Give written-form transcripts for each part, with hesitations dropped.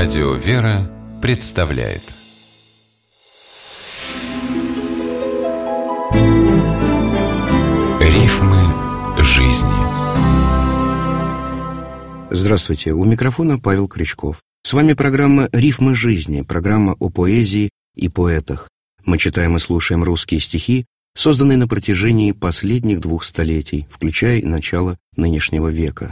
Радио «Вера» представляет Рифмы жизни. Здравствуйте, у микрофона Павел Крючков. С вами программа «Рифмы жизни», программа о поэзии и поэтах. Мы читаем и слушаем русские стихи, созданные на протяжении последних 2 столетий, включая начало нынешнего века.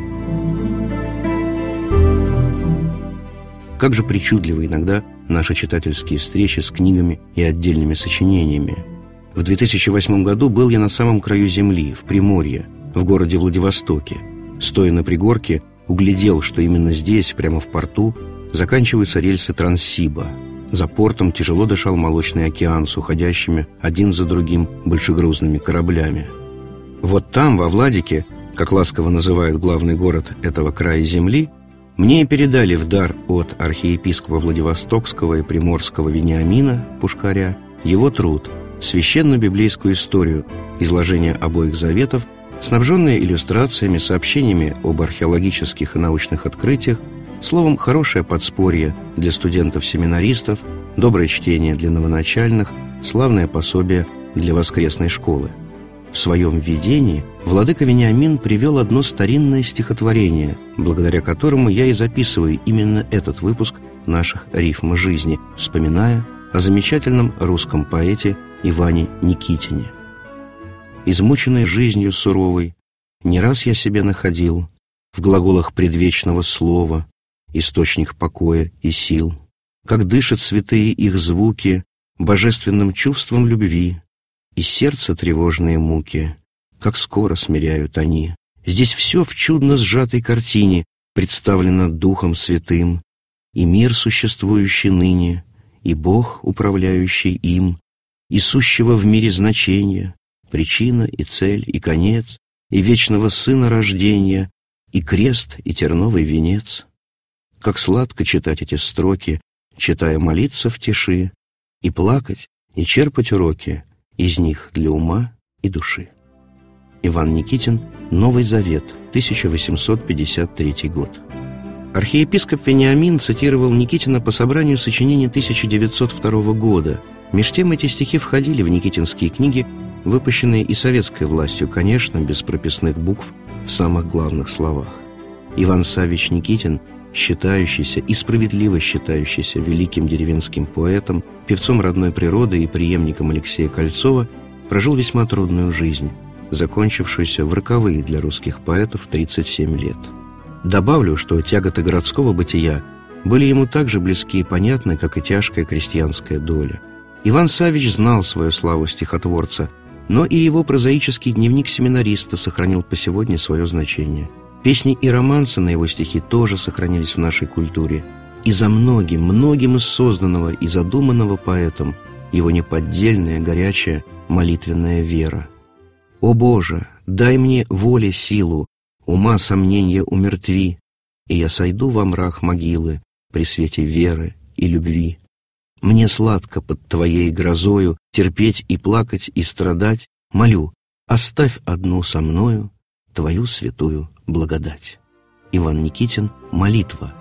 Как же причудливы иногда наши читательские встречи с книгами и отдельными сочинениями. В 2008 году был я на самом краю земли, в Приморье, в городе Владивостоке. Стоя на пригорке, углядел, что именно здесь, прямо в порту, заканчиваются рельсы Транссиба. За портом тяжело дышал молочный океан с уходящими один за другим большегрузными кораблями. Вот там, во Владике, как ласково называют главный город этого края земли, мне передали в дар от архиепископа Владивостокского и Приморского Вениамина Пушкаря его труд «Священно-библейскую историю», изложение обоих заветов, снабженные иллюстрациями, сообщениями об археологических и научных открытиях, словом, хорошее подспорье для студентов-семинаристов, доброе чтение для новоначальных, славное пособие для воскресной школы. В своем введении владыка Вениамин привел одно старинное стихотворение, благодаря которому я и записываю именно этот выпуск наших «Рифм жизни», вспоминая о замечательном русском поэте Иване Никитине. Измученной жизнью суровой не раз я себе находил в глаголах предвечного слова источник покоя и сил, как дышат святые их звуки божественным чувством любви, и сердце тревожные муки, как скоро смиряют они. Здесь все в чудно сжатой картине представлено Духом Святым, и мир, существующий ныне, и Бог, управляющий им, и сущего в мире значения, причина и цель и конец, и вечного Сына рождения, и крест, и терновый венец. Как сладко читать эти строки, читая молиться в тиши, и плакать, и черпать уроки из них для ума и души. Иван Никитин, Новый Завет, 1853 год. Архиепископ Вениамин цитировал Никитина по собранию сочинений 1902 года. Меж тем эти стихи входили в никитинские книги, выпущенные и советской властью, конечно, без прописных букв в самых главных словах. Иван Саввич Никитин, считающийся и справедливо считающийся великим деревенским поэтом, певцом родной природы и преемником Алексея Кольцова, прожил весьма трудную жизнь, закончившуюся в роковые для русских поэтов 37 лет. Добавлю, что тяготы городского бытия были ему так же близки и понятны, как и тяжкая крестьянская доля. Иван Саввич знал свою славу стихотворца, но и его прозаический дневник семинариста сохранил по сегодня свое значение. Песни и романсы на его стихи тоже сохранились в нашей культуре. И за многим из созданного и задуманного поэтом его неподдельная, горячая, молитвенная вера. «О Боже, дай мне воле силу, ума сомнения умертви, и я сойду во мрак могилы при свете веры и любви. Мне сладко под Твоей грозою терпеть и плакать и страдать, молю, оставь одну со мною Твою святую благодать». Иван Никитин, «Молитва»,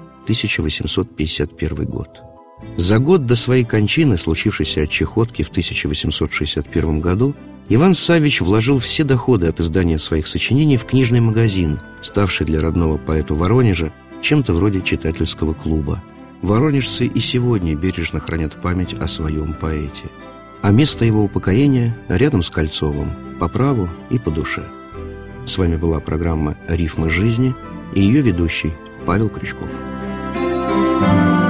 1851 год. За год до своей кончины, случившейся от чехотки в 1861 году, Иван Саввич вложил все доходы от издания своих сочинений в книжный магазин, ставший для родного поэта Воронежа чем-то вроде читательского клуба. Воронежцы и сегодня бережно хранят память о своем поэте. А место его упокоения рядом с Кольцовым, по праву и по душе. С вами была программа «Рифмы жизни» и ее ведущий Павел Крючков.